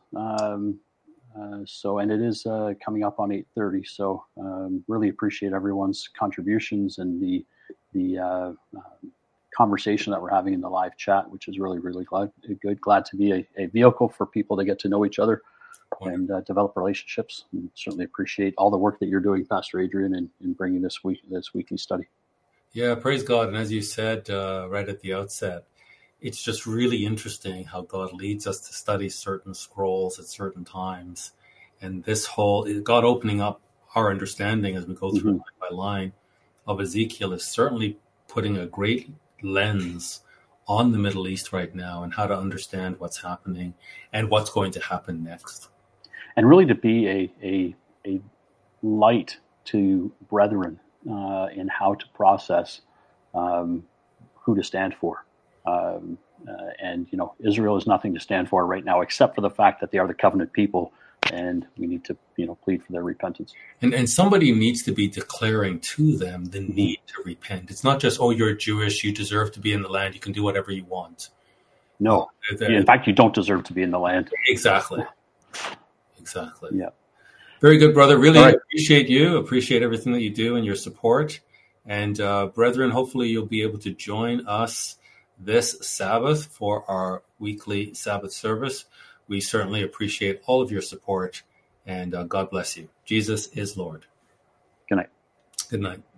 And it is coming up on 8:30. So really appreciate everyone's contributions and the conversation that we're having in the live chat, which is really, really glad to be a vehicle for people to get to know each other and develop relationships. And certainly appreciate all the work that you're doing, Pastor Adrian, in bringing this weekly study. Yeah, praise God. And as you said right at the outset, it's just really interesting how God leads us to study certain scrolls at certain times. And this whole God opening up our understanding as we go through line by line of Ezekiel is certainly putting a great lens on the Middle East right now and how to understand what's happening and what's going to happen next. And really to be a light to brethren in how to process who to stand for. And Israel is nothing to stand for right now, except for the fact that they are the covenant people, and we need to plead for their repentance. And somebody needs to be declaring to them the need to repent. It's not just, oh, you're Jewish, you deserve to be in the land, you can do whatever you want. No, in fact, you don't deserve to be in the land. Exactly. Yeah. Very good, brother. Really appreciate you. Appreciate everything that you do and your support. And brethren, hopefully you'll be able to join us this Sabbath for our weekly Sabbath service. We certainly appreciate all of your support, and God bless you. Jesus is Lord. Good night. Good night.